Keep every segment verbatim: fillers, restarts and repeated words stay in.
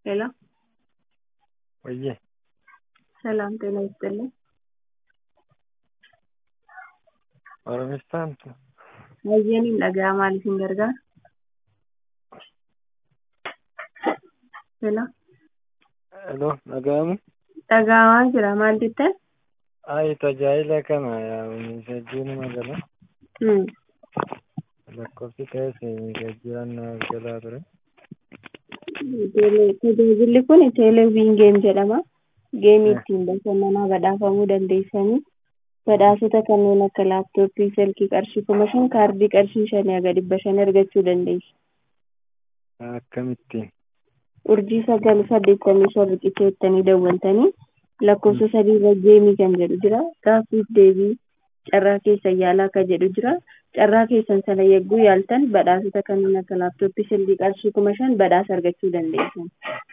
ሄሎ ወዬ ሰላም ጤና ይስጥልኝ። ኦሮሚስታንቱ Hayyaniin dhagaa maaliifin gargaara? Hello elo dhaga'amu dhaga'amaa jira maal jettan? ay tajaajila kana misajjiin magala Hmm. lakkoofsi ta'e misajjiin naaf jalaa ture. Teele- Tajaajilli kun teeleviin geem jedhama. Geemii ittiin bashannanaa badhaafamuu dandeessanii badhaasota kanneen akka laaptooppii, silkii qarshii kuma shan, kaardii qarshii shanii haga dhibba shan argachuu dandeessu. Akkamittiin? Urjii sagal saddeettamii shan riqicha jettanii dawwaltanii lakkoofsa sadii irra geemii kan jedhu jira. Gaaffiif deebii carraa keessan yaalaa kan jedhu jira. Carraa keessan sana yegguu yaaltan badhaasota kanneen akka laaptooppii, silkii qarshii kuma shan badhaasa argachuu dandeessan.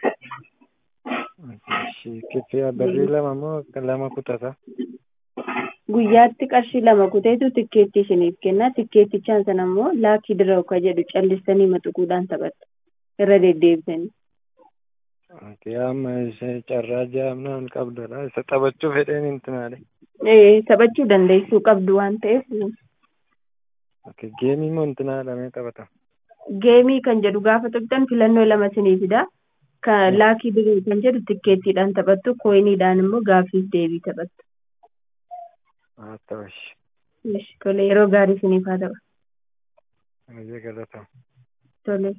Kiffiyaa birrii lama moo lama kutata? Guyyaatti qarshii lama kuteetu tikkeetti isiniif kenna. Tikkeettichaan sana immoo laakii diroo kan jedhu callistanii maxuquudhaan taphattu. Irra deddeebisanii. Amma ishee carraa jaamnaan qabdudha. Isa taphachuu fedheen intinaale. Ee, taphachuu dandeessuu qabdu waan ta'eef Geemii moo intinaadhamee taphata? geemii kan jedhu gaafa tuqxan filannoo lama isiniifidha. Kan laakii diroo kan jedhu tikkeettiidhaan taphattu, kooyiniidhaan immoo gaaffiif deebii taphattu. Haa ta'ush. Tole yeroo gaarii isiniif haa ta'u. Baay'ee galatoomna. Tole.